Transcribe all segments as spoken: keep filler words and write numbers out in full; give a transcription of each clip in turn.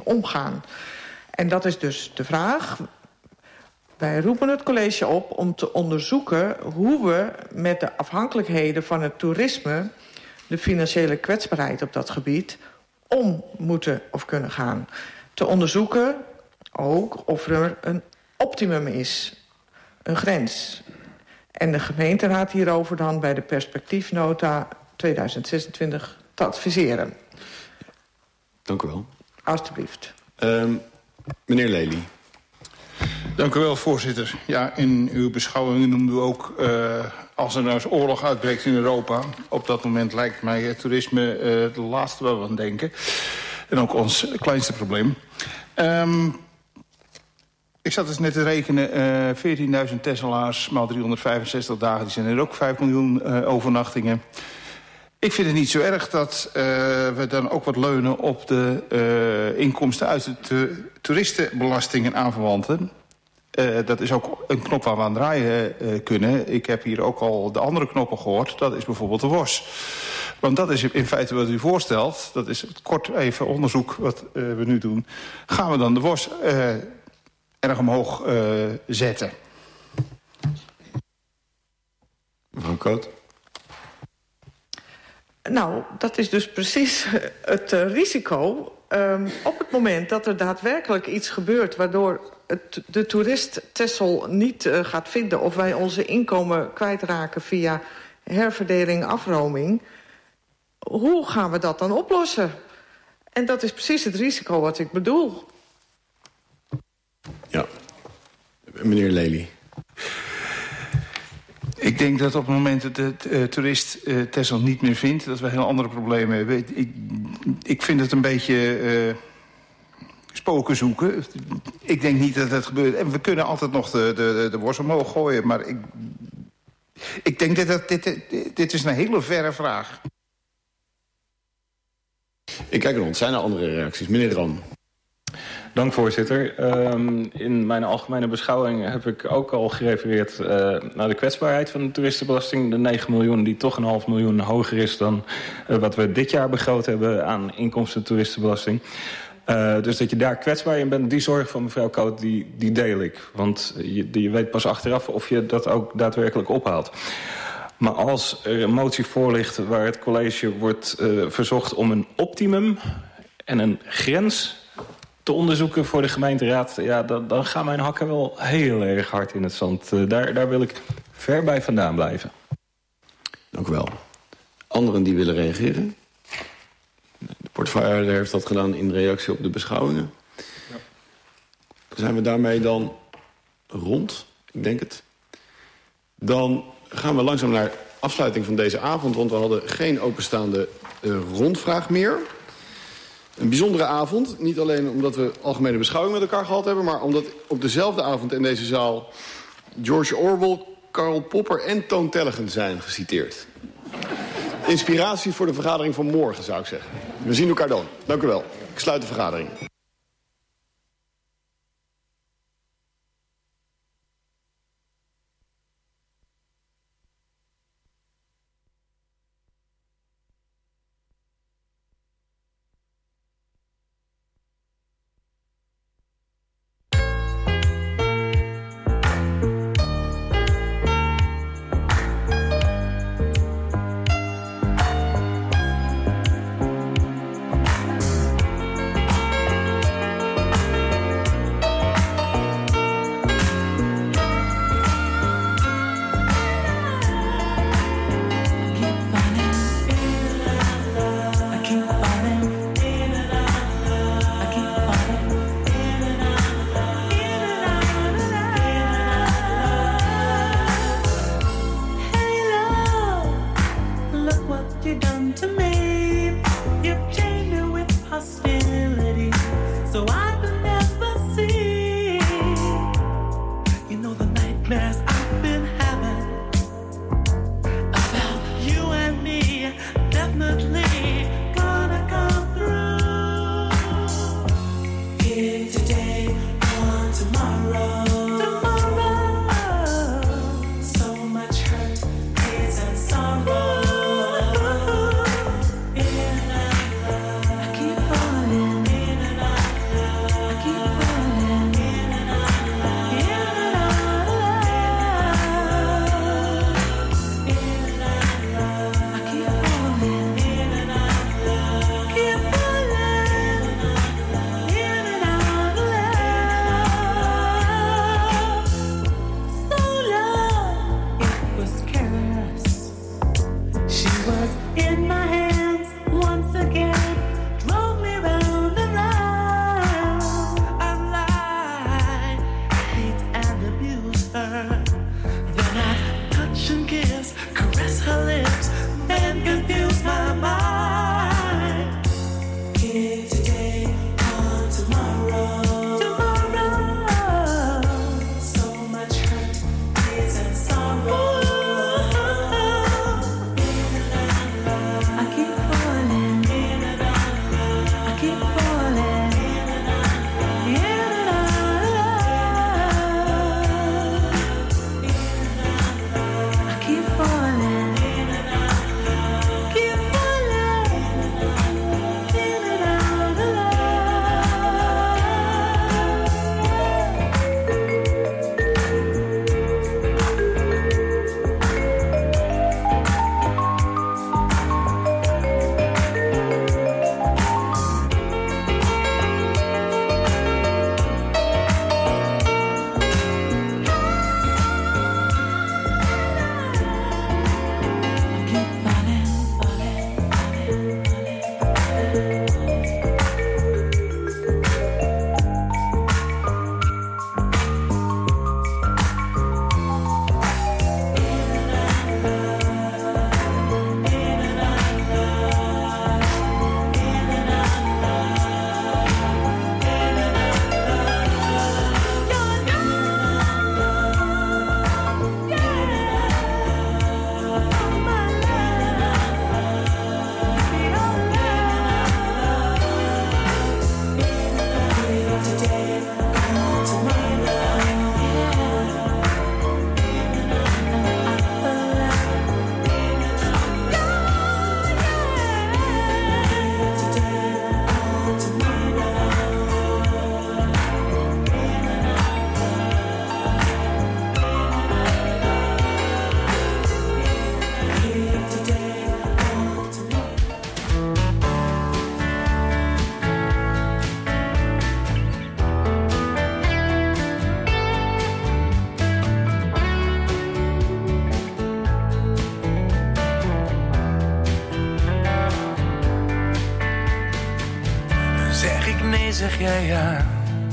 omgaan. En dat is dus de vraag. Wij roepen het college op om te onderzoeken hoe we met de afhankelijkheden van het toerisme, de financiële kwetsbaarheid op dat gebied, om moeten of kunnen gaan. Te onderzoeken ook of er een optimum is, een grens. En de gemeenteraad hierover dan bij de perspectiefnota tweeduizend zesentwintig te adviseren. Dank u wel. Alsjeblieft. Um, meneer Lely. Dank u wel, voorzitter. Ja, in uw beschouwing noemde u ook, uh, als er nou eens oorlog uitbreekt in Europa, op dat moment lijkt mij het toerisme uh, de laatste waar we aan denken. En ook ons kleinste probleem. Um, ik zat dus net te rekenen, uh, veertienduizend Tesla's maal driehonderdvijfenzestig dagen, die zijn er ook vijf miljoen uh, overnachtingen. Ik vind het niet zo erg dat uh, we dan ook wat leunen op de uh, inkomsten uit de tu- toeristenbelasting en aanverwanten. Uh, dat is ook een knop waar we aan draaien uh, kunnen. Ik heb hier ook al de andere knoppen gehoord. Dat is bijvoorbeeld de W O S. Want dat is in feite wat u voorstelt. Dat is het kort even onderzoek wat uh, we nu doen. Gaan we dan de W O S uh, erg omhoog uh, zetten? Mevrouw Koot. Nou, dat is dus precies het uh, risico. Um, op het moment dat er daadwerkelijk iets gebeurt waardoor het, de toerist Texel niet uh, gaat vinden, of wij onze inkomen kwijtraken via herverdeling, afroming, hoe gaan we dat dan oplossen? En dat is precies het risico wat ik bedoel. Ja. Meneer Lely. Ik denk dat op het moment dat de uh, toerist uh, Texel niet meer vindt, dat we heel andere problemen hebben. Ik, ik, ik vind het een beetje uh, spoken zoeken. Ik denk niet dat het gebeurt. En we kunnen altijd nog de, de, de worst omhoog gooien, maar ik, ik denk dat, dat dit, dit, dit is een hele verre vraag. Ik kijk rond. Zijn er andere reacties? Meneer Ram. Dank, voorzitter. Um, in mijn algemene beschouwing heb ik ook al gerefereerd uh, naar de kwetsbaarheid van de toeristenbelasting. De negen miljoen die toch een half miljoen hoger is dan uh, wat we dit jaar begroot hebben aan inkomsten toeristenbelasting. Uh, dus dat je daar kwetsbaar in bent, die zorg van mevrouw Koot, die, die deel ik. Want je, je weet pas achteraf of je dat ook daadwerkelijk ophaalt. Maar als er een motie voor ligt waar het college wordt uh, verzocht om een optimum en een grens te onderzoeken voor de gemeenteraad, ja, dan, dan gaan mijn hakken wel heel erg hard in het zand. Uh, daar, daar wil ik ver bij vandaan blijven. Dank u wel. Anderen die willen reageren? De portefeuillehouder heeft dat gedaan in reactie op de beschouwingen. Ja. Zijn we daarmee dan rond? Ik denk het. Dan gaan we langzaam naar afsluiting van deze avond, want we hadden geen openstaande uh, rondvraag meer. Een bijzondere avond, niet alleen omdat we algemene beschouwing met elkaar gehad hebben, maar omdat op dezelfde avond in deze zaal George Orwell, Karl Popper en Toon Tellegen zijn geciteerd. Inspiratie voor de vergadering van morgen, zou ik zeggen. We zien elkaar dan. Dank u wel. Ik sluit de vergadering. jij aan.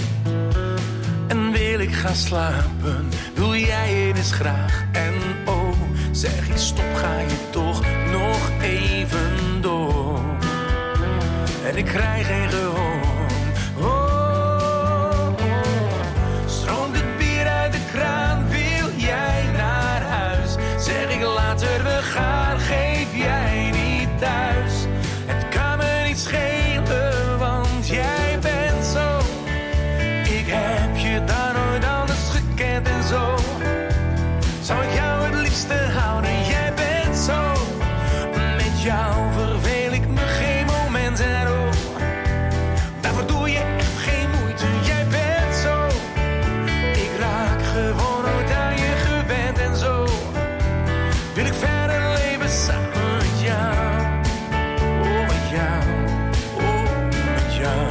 En wil ik gaan slapen, wil jij eens graag. En oh, zeg ik stop, ga je toch nog even door. En ik krijg geen gehoor. Oh, oh, oh. Stroomt het bier uit de kraan, wil jij naar huis? Zeg ik later we gaan, geef jij niet thuis. Het kan me niet schelen, want jij bent zo. Ik heb je daar nooit anders gekend en zo. Zou ik jou het liefste houden, jij bent zo. Met jou verveel ik me geen moment en oh. Daarvoor doe je echt geen moeite, jij bent zo. Ik raak gewoon nooit aan je gewend en zo. Wil ik verder leven samen met jou. Oh, met jou, oh, met jou.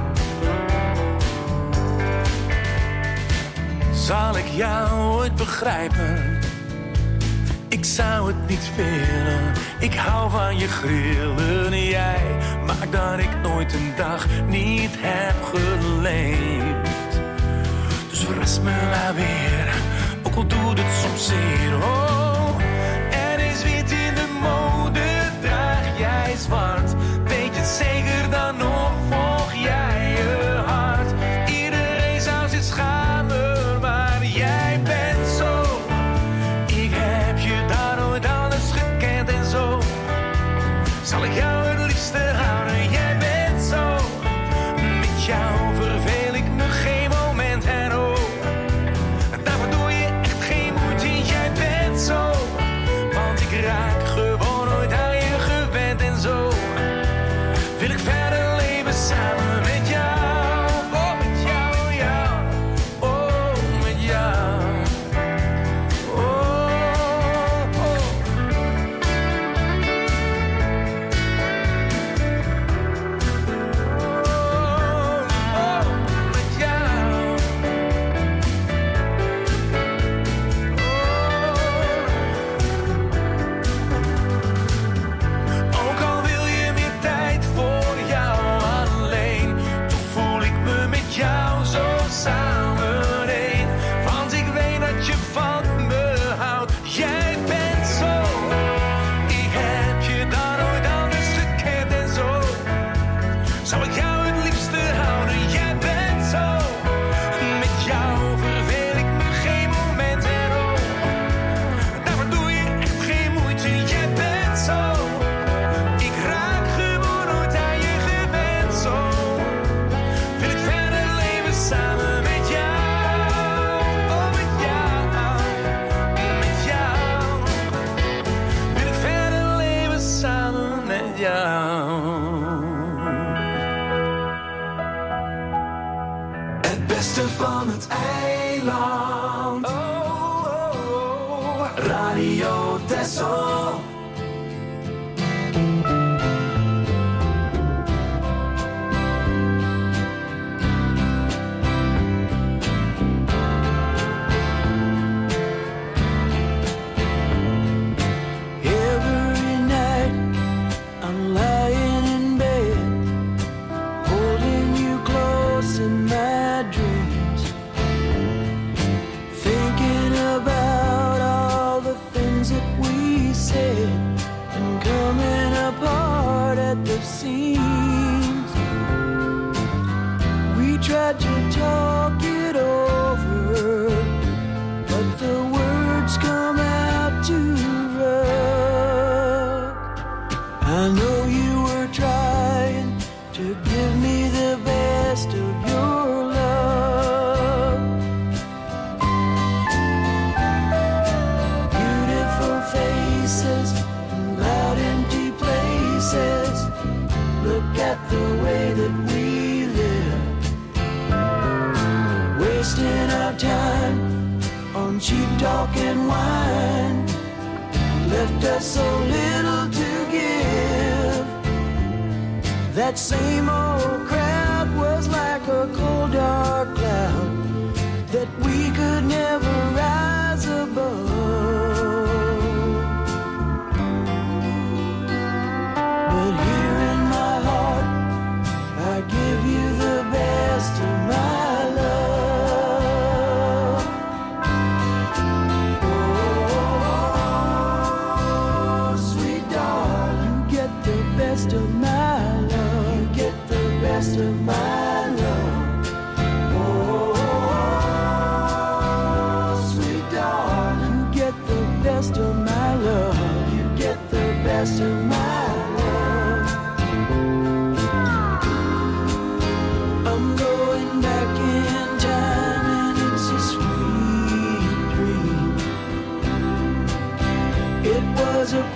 Zal ik jou ooit begrijpen? Ik zou het niet willen. Ik hou van je grillen. Jij maakt dat ik nooit een dag niet heb geleefd. Dus verras me maar weer, ook al doet het soms zeer. Oh, er is wit in de mode, draag jij zwart. Weet je zeker dan nog, volg jij je hart. Iedereen zou zich schamen, maar jij bent zo. Ik heb je daar nooit anders gekend en zo. Zal ik jou het liefste houden, jij bent zo. Met jou verveel ik me geen moment en oh. Daarvoor doe je echt geen moeite, jij bent zo. Want ik raak gewoon nooit aan je gewend en zo. Wil ik verder leven samen met jou. Oh, met jou, jou. Oh, met jou. Oh, oh. Oh, met jou. Oh. Ook al wil je meer tijd voor jou alleen, toch voel ik me met jou zo samen één. Want ik weet dat je van me houdt, jij bent zo. Ik heb je daar nooit anders gekend en zo. Zou ik jou het liefste houden, jij bent zo. Met jou verveel ik me geen moment en oh. Daarvoor doe je echt geen moeite, jij bent zo. Ik raak gewoon nooit aan je gewend zo. Wil ik verder leven samen met jou. Oh, met jou, met jou. Wil ik verder leven samen met jou. Het beste van het eiland. Oh, oh, oh. Radio Texel. Every night I'm lying in bed, holding you close in my dreams, thinking about all the things that we said and coming apart at the seams. We tried to talk it over, but the words come out too rough. I know you were trying to give me the best of your love. Beautiful faces and loud empty places. Look at the way that we live, wasting our time on cheap talk and wine. Left us so little to give. That same old crowd was like a cold dark cloud that we could never rise above. But here in my heart I give you the best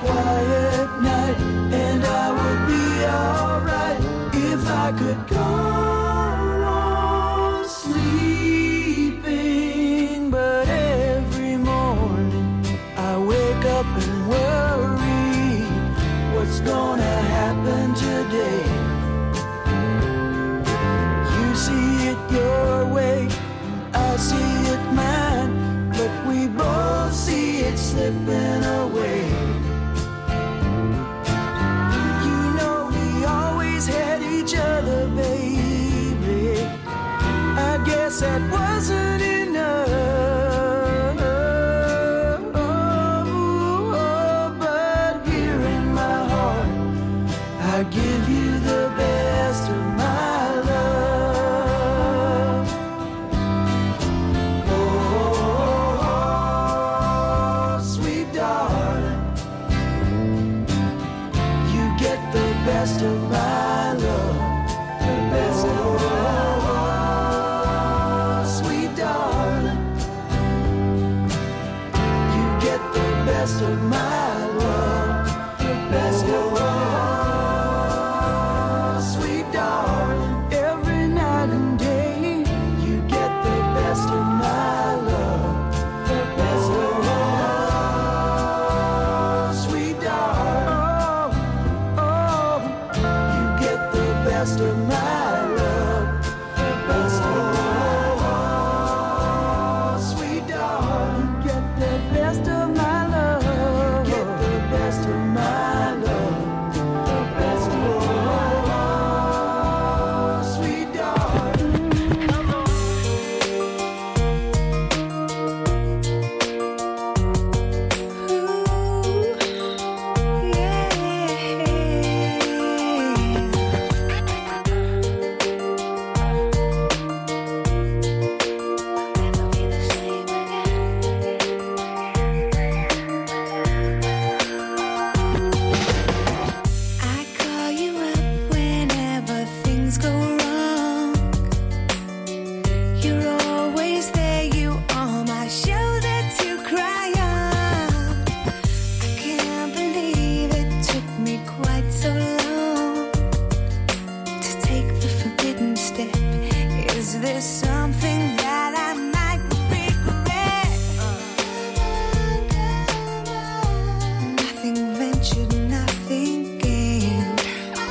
quiet night, and I would be alright if I could go on sleeping. But every morning I wake up and worry, what's gonna happen today? You see it your way, I see it mine, but we both see it slipping away. You know we always had each other, baby. I guess that wasn't enough. But here in my heart, I give you the best of my love. Oh, sweet darling, you get the best of my love, the best of my love. Sweet darling, you get the best of my love, the best of my love. Sweet darling, every night and day, you get the best of my love, the best of my love. Sweet darling, oh, oh, you get the best of my love, the best of my love. Sweet darling, you get the best of my love, you get the best of my love, the best of my love. Sweet darling. I call you up whenever things go wrong. You're always there, you are my shoulder to cry on. I can't believe it took me quite so long to take the forbidden step. Is this something that I might regret? Nothing ventured, nothing gained.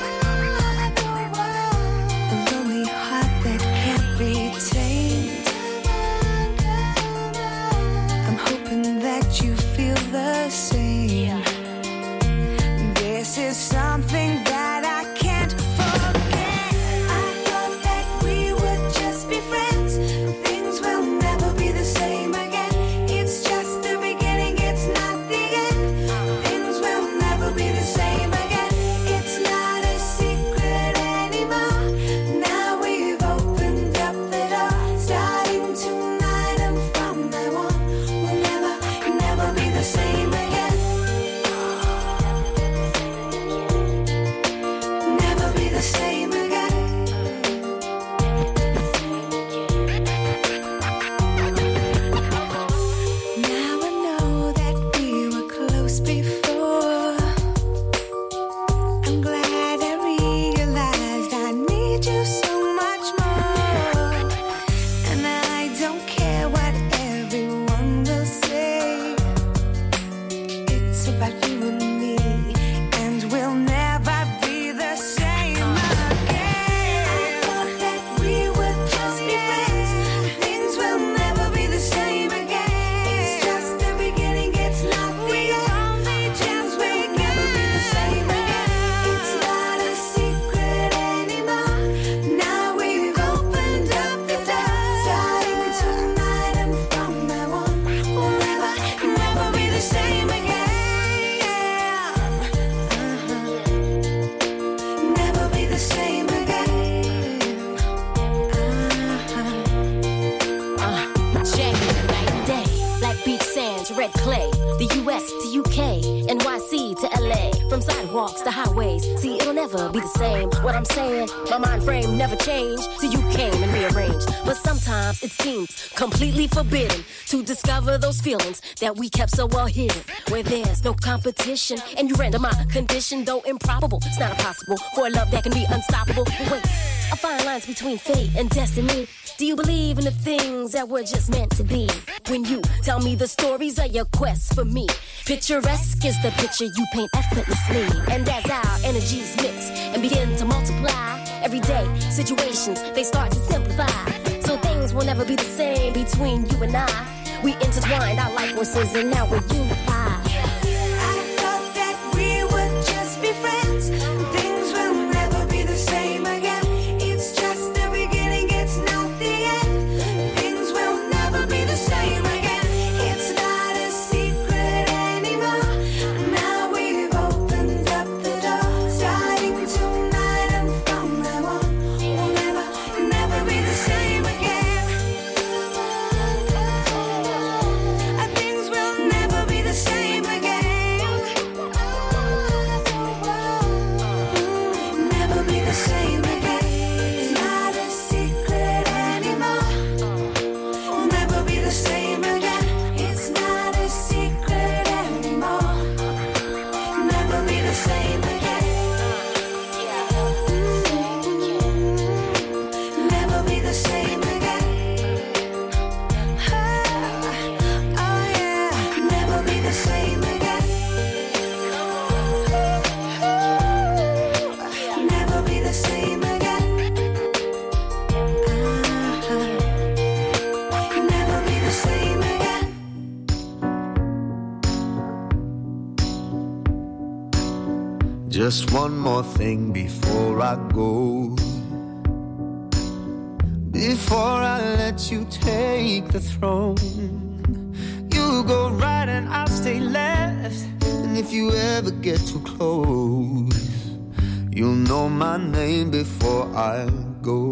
A lonely heart that can't be tamed. I'm hoping that you feel the same. This is something that I can't forget. I thought that we would just be friends. Things will never be the same again. It's just the beginning, it's not the end. Things will never be the same again. It's not a secret anymore. Now we've opened up the door. Starting tonight and from now on, we'll never, never be the same again. Never be the same again. Now I know that we were close before. I'm glad I realized I need you so much more. And I don't care what everyone will say. It's about you and me, and we'll never be the same again. I thought that we would just be friends. Things will never be the same again. It's just the beginning, it's not the end. Things will never be the same again. It's not a secret anymore. Now we've opened up the door. Starting tonight and from now on, we'll never, never be the same again. Uh-huh. Never be the same again. Uh-huh. Check it, night and day, like beach sands, red clay. The U S to U K, N Y C to L A. From sidewalks to highways, see it'll never be the same. What I'm saying, my mind frame never changed till you came and rearranged. But sometimes Sometimes it seems completely forbidden to discover those feelings that we kept so well hidden. Where there's no competition and you render my condition, though improbable, it's not impossible for a love that can be unstoppable. But wait, a fine line's between fate and destiny. Do you believe in the things that were just meant to be? When you tell me the stories of your quest for me, picturesque is the picture you paint effortlessly. And as our energies mix and begin to multiply, everyday situations, they start to simplify. So things will never be the same between you and I. We intertwined our life forces and now we're unified. I thought that we would just be friends. Things will never be the same again. It's just the beginning, it's not the end. Things will never be the same again. It's not a secret anymore. Now we've opened up the door. Starting tonight and from now on, we'll never, never be the same again. Things will never be the same again. Never be the same again. It's not a secret anymore. Never be the same again. It's not a secret anymore. Never be the same again. Never be the same again. Oh yeah, never be the same again. Never be the same again. Never be the same again. Just one more thing before I go. Before I let you take the throne, you go right and I'll stay left. And if you ever get too close, you'll know my name before I go.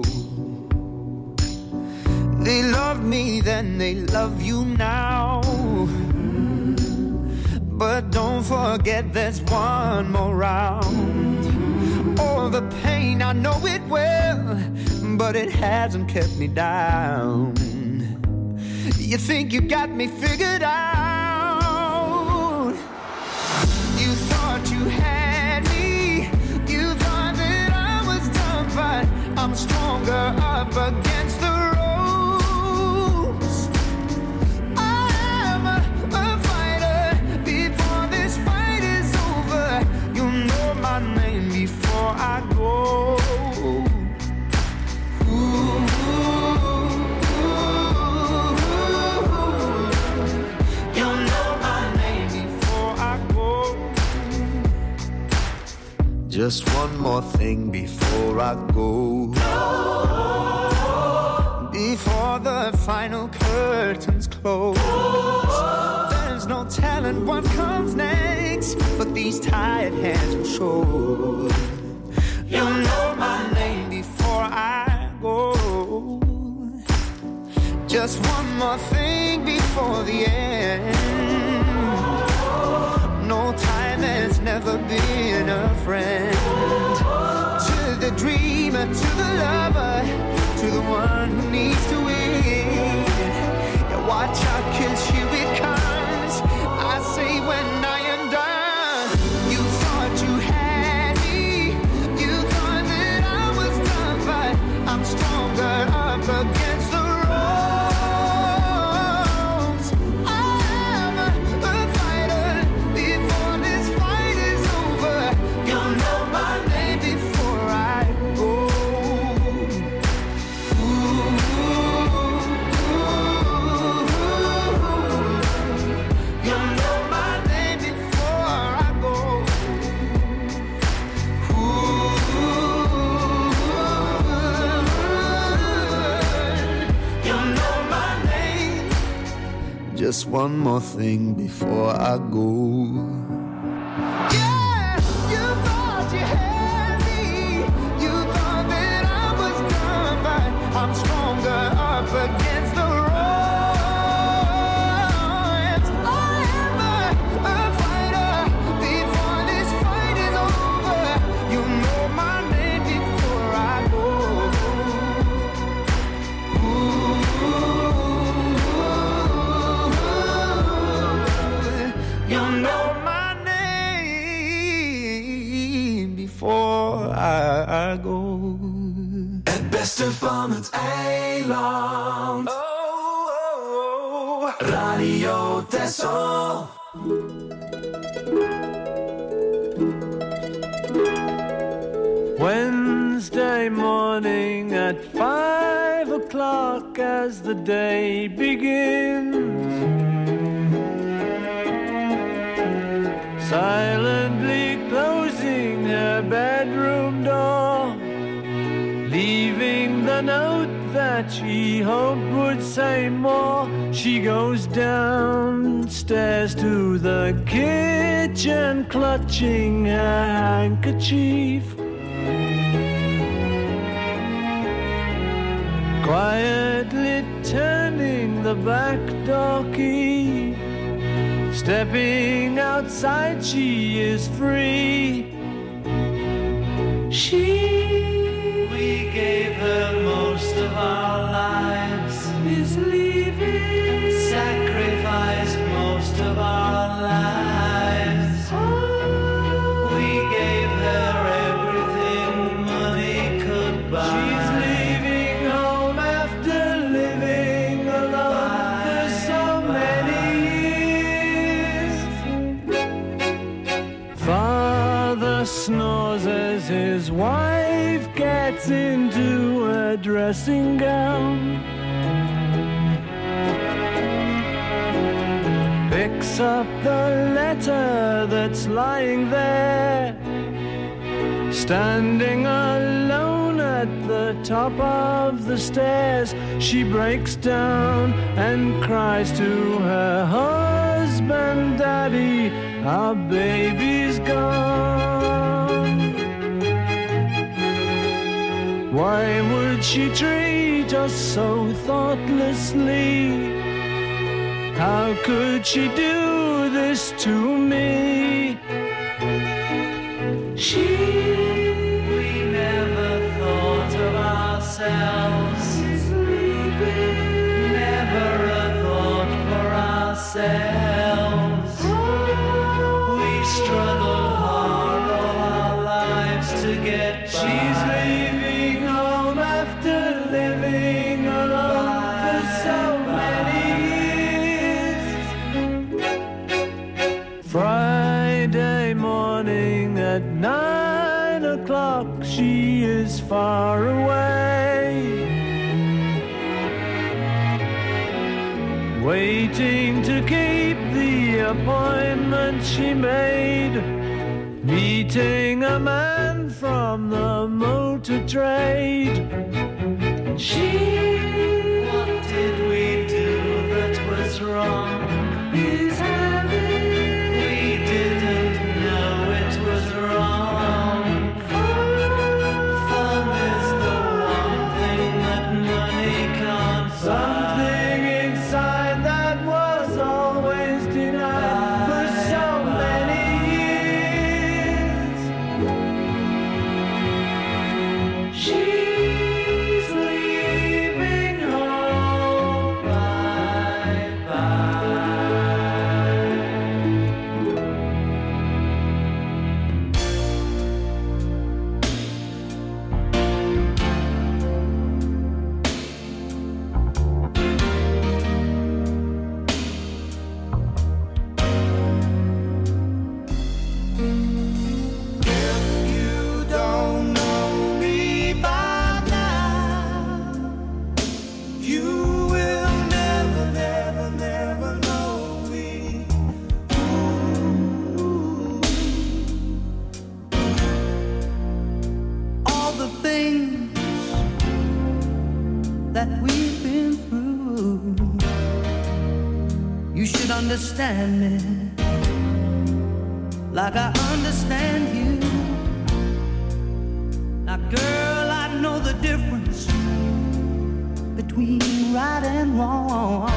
They loved me then, they love you now. But don't forget there's one more round. All the pain, I know it well, but it hasn't kept me down. You think you got me figured out. You thought you had me. You thought that I was done, but I'm stronger up against the ropes. I'm a, a fighter. Before this fight is over, you'll know my name before I go. Just one more thing before I go. Before the final curtains close, there's no telling what comes next, but these tired hands will show. You'll know my name before I go. Just one more thing before the end. No time has never been a friend. To the dreamer, to the lover, to the one who needs to win. Yeah, watch out, 'cause here it comes. I say when I am done. You thought you had me. You thought that I was done, but I'm stronger up against the ropes. I'm a, a fighter. Before this fight is over, you'll know my name before I go. Ooh, you'll know my name before I go. Ooh, you'll know my name. Just one more thing before I go. Yeah, you thought you had me. You thought that I was done, but I'm stronger up against the ropes. I am a, a fighter. Before this fight is over, you know my name before I go. Ooh. van het eiland. Oh, oh, oh. Radio Texel. Wednesday morning at five o'clock as the day begins, silently closing her bedroom door, leaving the note that she hoped would say more. She goes downstairs to the kitchen, clutching her handkerchief, quietly turning the back door key. Stepping outside, she is free. She, we gave her most of our lives, is leaving. Sacrificed most of our lives. We gave her everything money could buy. She's leaving home after living alone for so many years. Father snores as his wife gets into a dressing gown, picks up the letter that's lying there, standing alone at the top of the stairs. She breaks down and cries to her husband, Daddy, our baby's gone. Why would she treat us so thoughtlessly? How could she do this to me? She, we never thought of ourselves, never a thought for ourselves. We struggled hard all our lives to get by. She's leaving home after living alone for so many years. Friday morning at nine o'clock, she is far away, waiting to keep the appointment she made, meeting a man from the motor trade. She, what did we do that was wrong? Is having, we didn't know it was wrong. Fun is the one thing that money can't buy. Something inside that was always denied for so many years. She's leaving home, bye bye. If you don't know me by now, you will never, never, never know me. Ooh. All the things that we've been through, you should understand me like I understand you. Now, girl, I know the difference between right and wrong.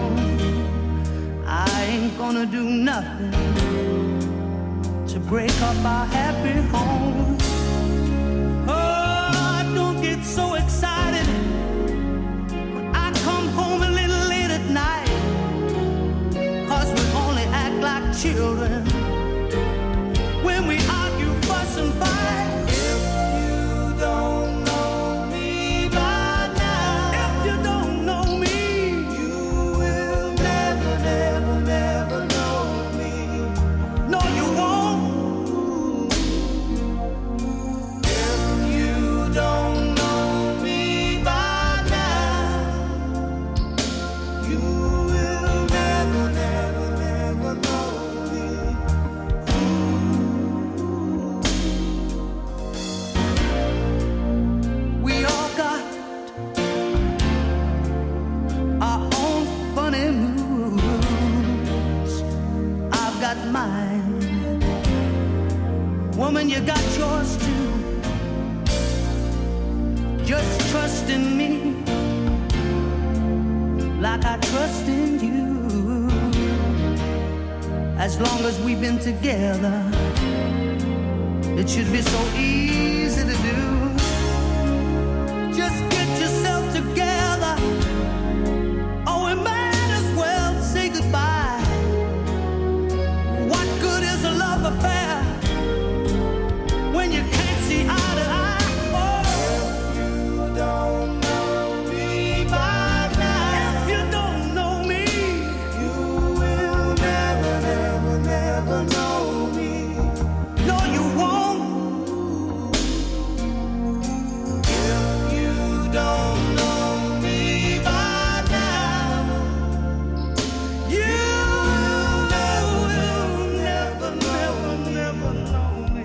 I ain't gonna do nothing to break up our happy home. Oh, don't get so excited when I come home a little late at night, 'cause we only act like children when we argue, fuss and fight. If you don't know me by now, you got yours too. Just trust in me, like I trust in you. As long as we've been together, it should be so easy to do. Just get yourself together, or we might as well say goodbye. What good is a love affair when you can't see eye to eye? Oh, if you don't know me by now, if you don't know me, you will never, never, never know me. No, you won't. If you don't know me by now, you will never, never, never know me.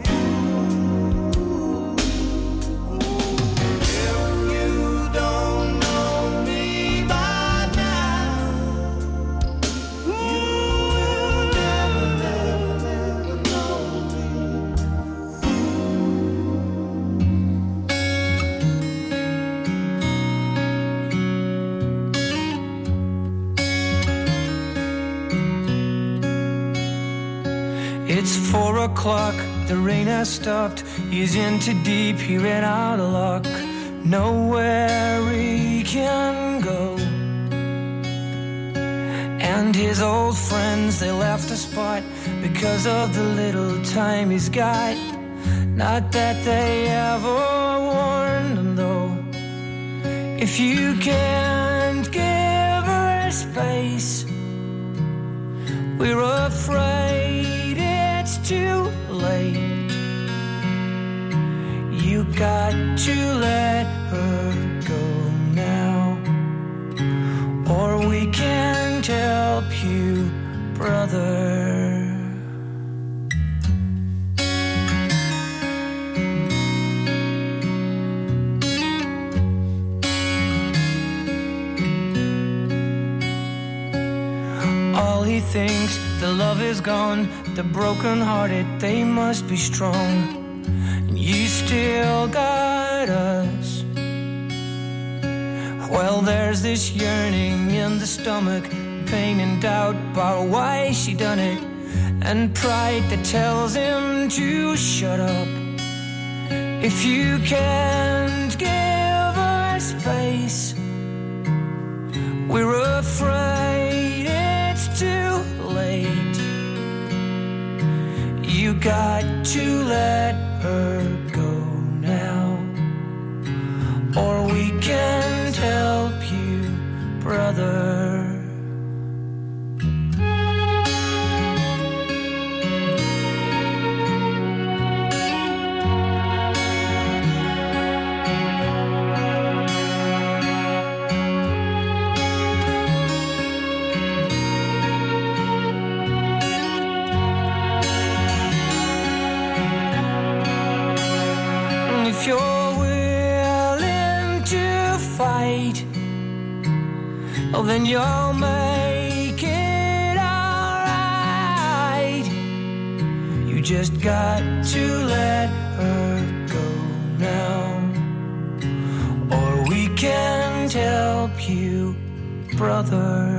If you don't know me by now, you will never, never, never know me. It's four o'clock, the rain has stopped. He's in too deep, he ran out of luck. Nowhere he can go. And his old friends, they left the spot because of the little time he's got. Not that they ever warned him though. If you can't give her space, we're afraid it's too late. You got to let her go now, or we can't help you, brother. All he thinks, the love is gone. The broken-hearted, they must be strong. And you still got us. Well, there's this yearning in the stomach, pain and doubt about why she done it, and pride that tells him to shut up. If you can't give her space, we're afraid it's too late. You got to let her go now, or we can't help you, brother. If you're willing to fight, well, then you'll make it alright. You just got to let her go now, or we can't help you, brother.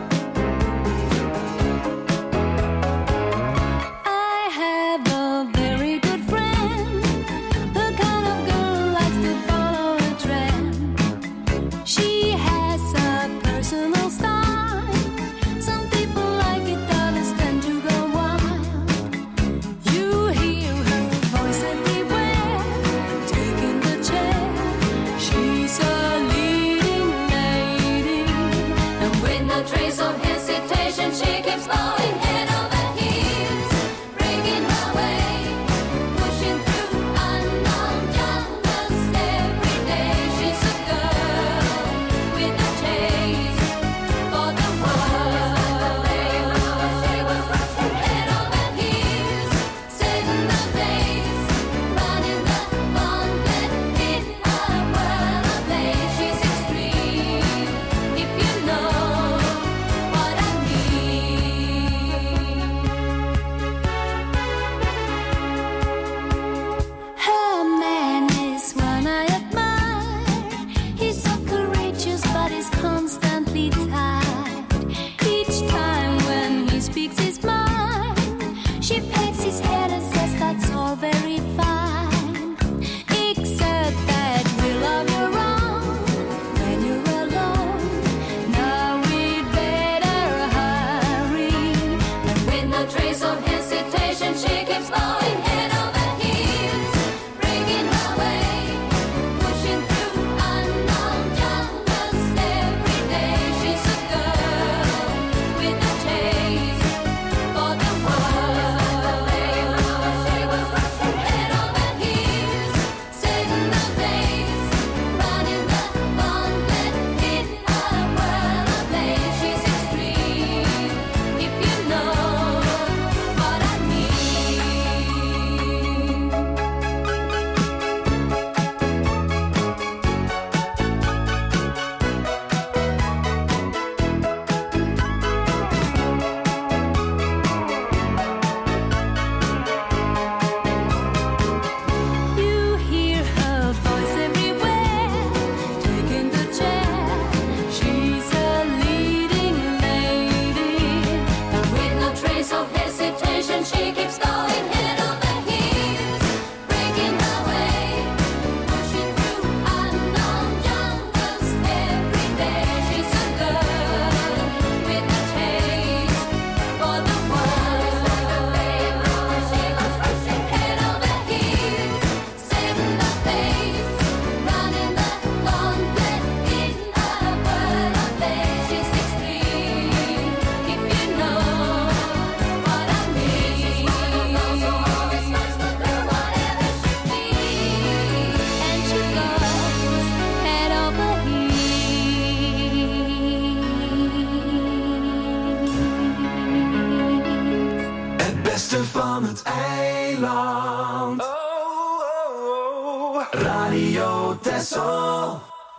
I have a very pats his head and says that's all very fine, except that we'll love you wrong when you're alone. Now we'd better hurry. And with no trace of hesitation, she keeps going head over heels, breaking her way, pushing through unknown jungles every day. She's a girl with a taste for the world. She was rushing head over heels, saving the days, running the gauntlet in a world of play. She's extreme, if you know what I mean. You hear her voice everywhere, taking the chair. She's a leading lady, and with no trace of hesitation, she keeps going head over heels, breaking her way, pushing through unknown jungles every day. She's a girl with a taste for the world. She was rushing head over heels, saving the days, running the gauntlet in a world of play. She's extreme, if you know what I mean. She's one of those who always wants to do whatever she please, and she goes head over heels. Het beste van het eiland. Radio Texel.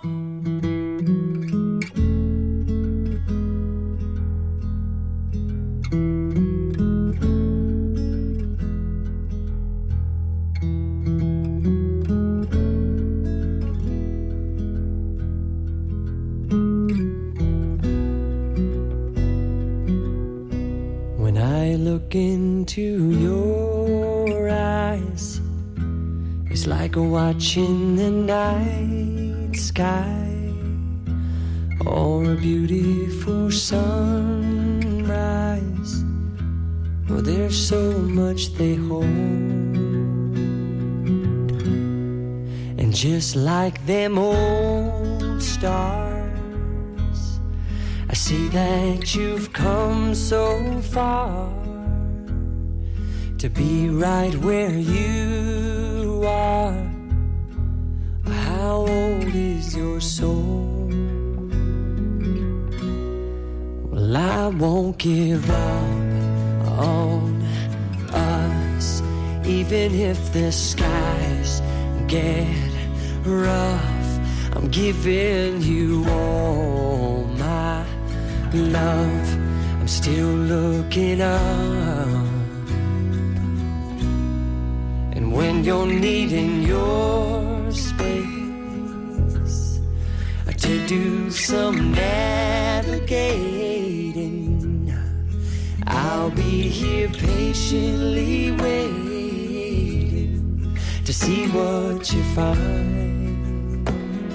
When I look into your eyes, it's like watching the night sky or a beautiful sunrise. Well, there's so much they hold, and just like them old stars, I see that you've come so far to be right where you are. How old is your soul? Well, I won't give up on us, even if the skies get rough. I'm giving you all my love. I'm still looking up, and when you're needing your space to do some navigating, I'll be here patiently waiting to see what you find.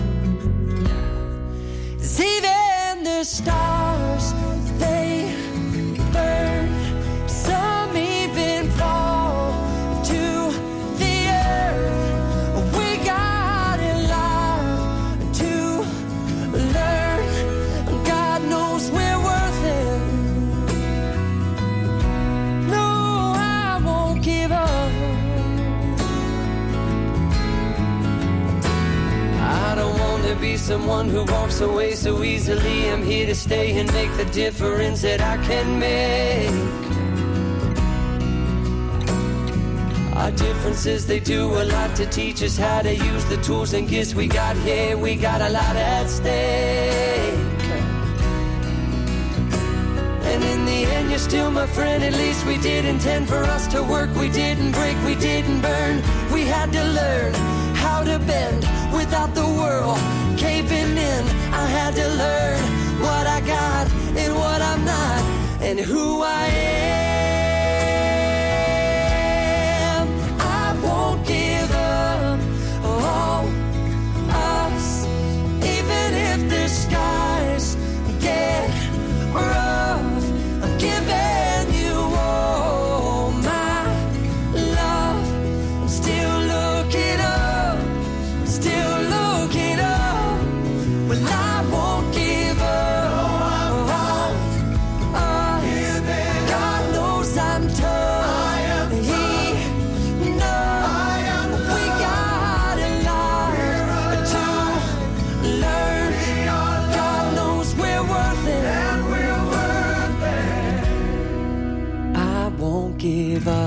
'Cause even the stars, they burn, some even fall to the earth. We got a lot to learn. God knows we're worth it. No, I won't give up. I don't want to be someone who walks away so easily. I'm here to stay and make the difference that I can make. Our differences, they do a lot to teach us how to use the tools and gifts we got here. We got a lot at stake. And in the end, you're still my friend. At least we did intend for us to work. We didn't break, we didn't burn. We had to learn how to bend without the world caving in. I had to learn what I got and what I'm not, and who I am.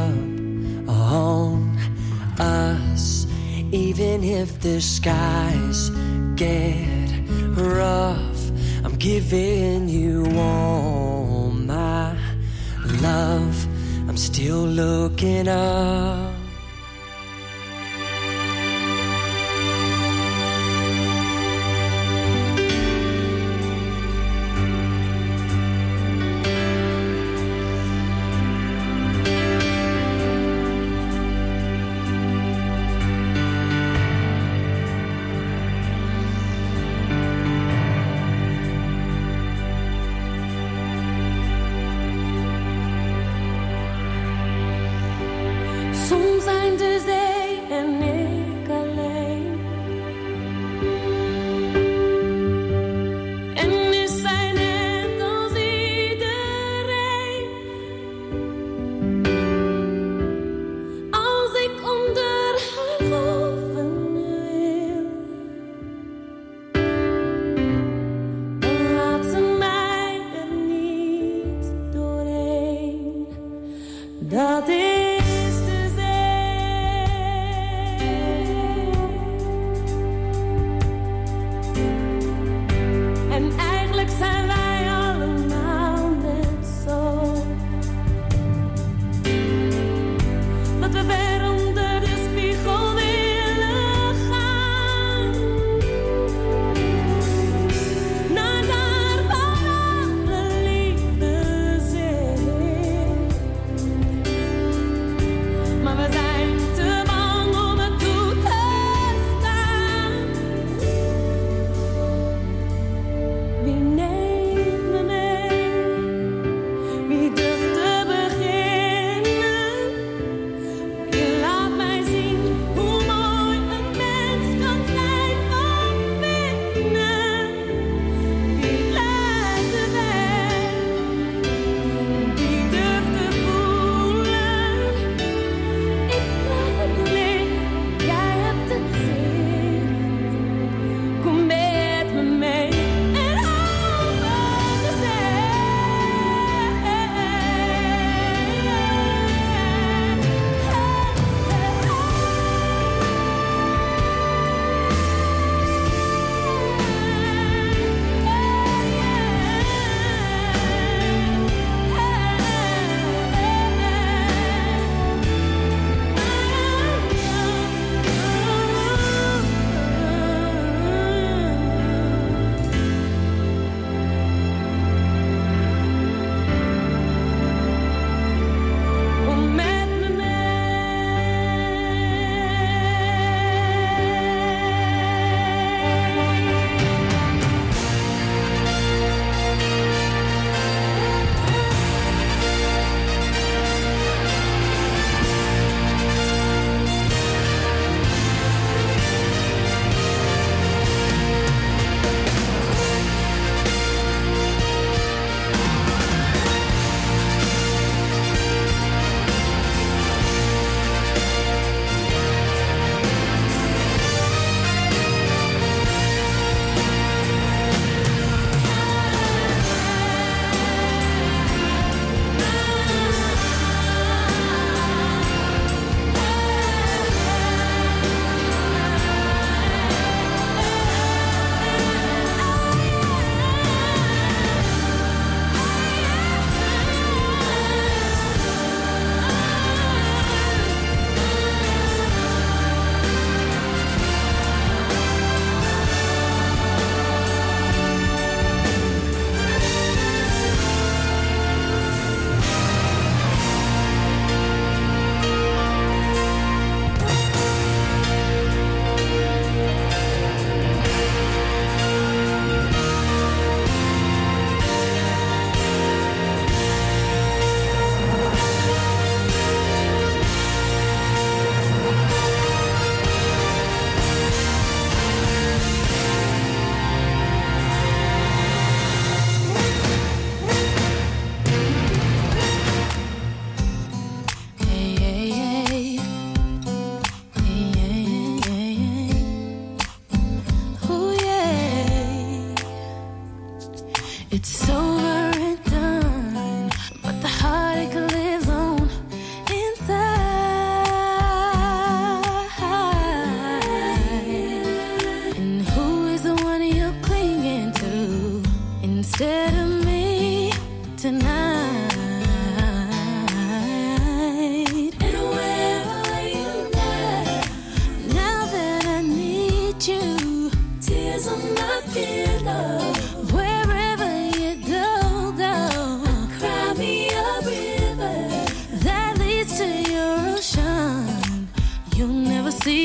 up on us. Even if the skies get rough, I'm giving you all my love. I'm still looking up. Soms zijn de zee en ik alleen. En is zij net als iedereen. Als ik onder haar golven wil, dan laat ze mij er niet doorheen. Dat is ik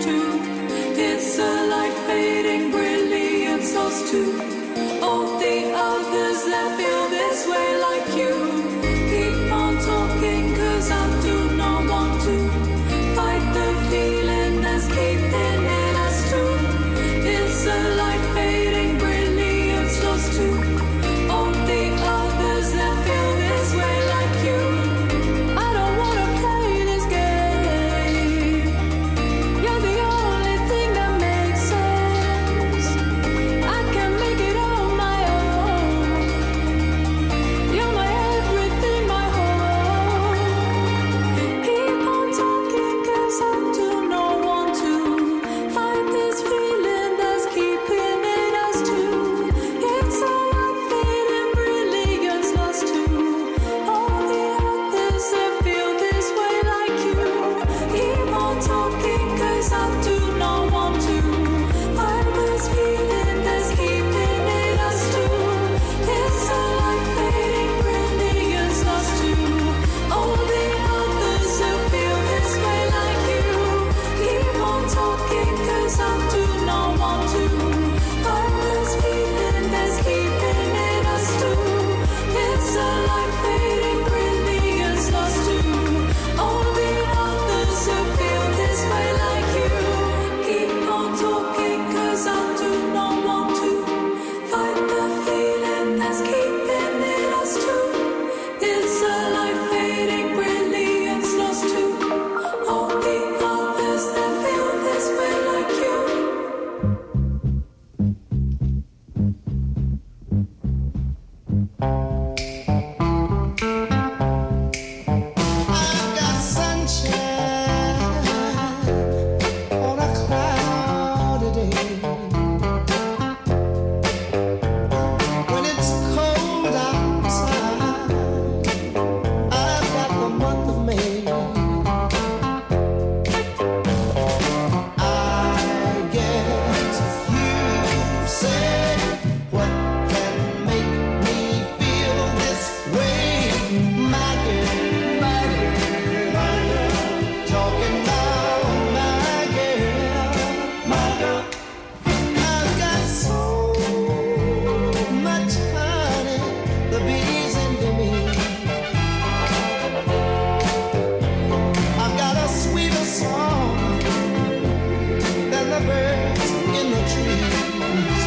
lost too. It's a light fading, brilliance lost too. All the others that feel this way like you. Keep on talking, cause I do not want to fight the feeling that's keeping in us too. It's a light fading, brilliance lost too. All the others that feel this way like you. I don't wanna play this game. You're the only thing that makes sense. I can make it on my own. You're my everything, my whole. Keep on talking, cause I do not want to fight this feeling that's keeping in us too. It's a light fading, brilliance lost too. All the others that feel this way like you. Keep on talking, cause I do not want to fight this feeling that's keeping in us too. It's a light fading, brilliance lost too. All the others that feel this way like you. Keep on talking, cause I do not want to fight this feeling that's keeping in us too. It's a light fading, brilliance lost too. All the others that feel this way like you. Keep on talking, cause I do not want to fight the feeling that's keeping in us too. It's a light fading, brilliance lost too. All the others that feel this way like you. I've got sunshine on a cloudy day. When it's cold outside, I've got the month of May. I guess you say what can make me feel this way, my girl, my girl, my girl. Talking about my girl, my girl. I've got so much honey, the bees into me. I've got a sweeter song than the birds in the trees.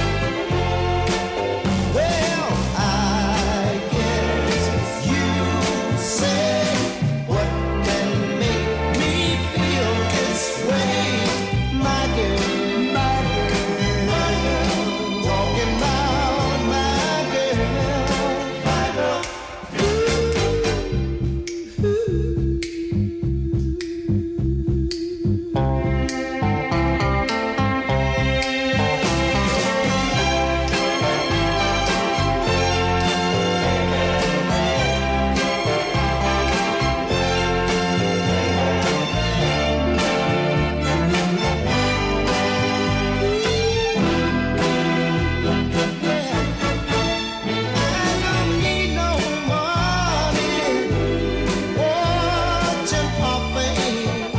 Well, I guess you say what can make me feel this way, my girl, my girl, my girl. Talking about my girl, my girl. I don't need no money, fortune or fame.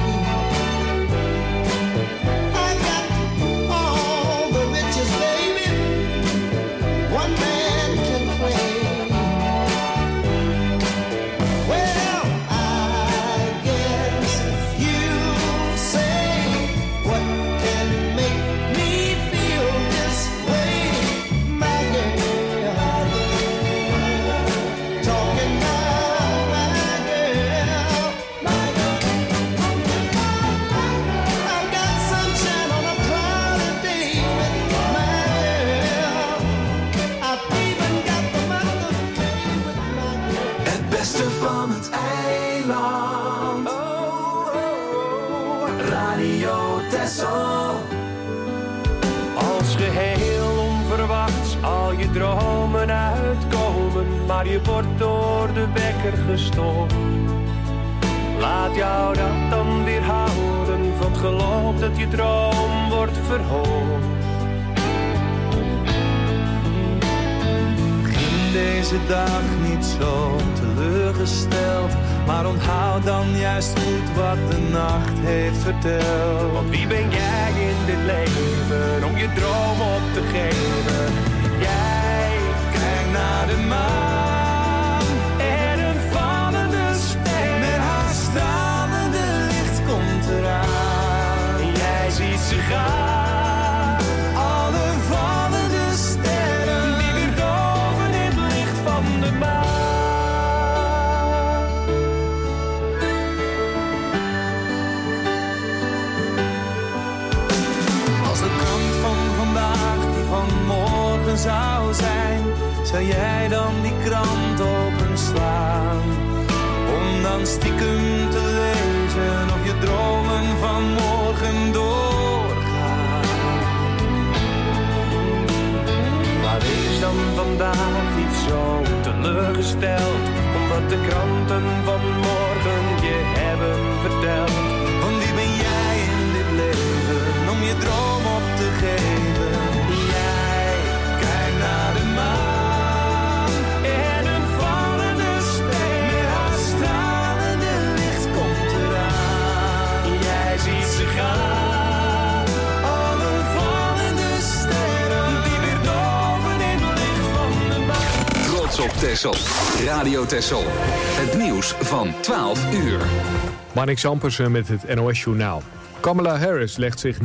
I got all the riches, baby, one man can claim. Well, I guess you say what can make me feel this way, my girl. Talking about my girl, my girl. I've got sunshine on a cloudy day with my girl. I've even got the month of May with my girl. Het beste van het eiland. Radio Texel. Als geheel onverwachts al je dromen uitkomen, maar je wordt door de wekker gestoord. Laat jou dat dan weerhouden van het geloof dat je droom wordt verhoord. Begin deze dag niet zo teleurgesteld, Maar onthoud dan juist goed wat de nacht heeft verteld. Want wie ben jij in dit leven om je droom op te geven? Jij kijkt naar de maan en een vallende ster. Met haar stralende licht komt eraan. En jij ziet ze gaan. Alle vallende sterren die weer doven in het licht van de maan. Als de krant van vandaag die van morgen zou zijn, zou jij dan die krant openslaan? Om dan stiekem te lezen of je dromen van morgen doorgaan. Maar wees dan vandaag niet zo teleurgesteld, omdat de kranten van morgen je hebben verteld. Want wie ben jij in dit leven om je droom op te geven? Jij kijkt naar de maan en een vallende ster. Met haar stralende licht komt eraan. Jij ziet ze gaan. Alle vallende sterren die weer doven in het licht van de maan. Trots op Texel. Radio Texel. Het nieuws van twaalf uur. Marnix Ampersen met het N O S Journaal. Kamala Harris legt zich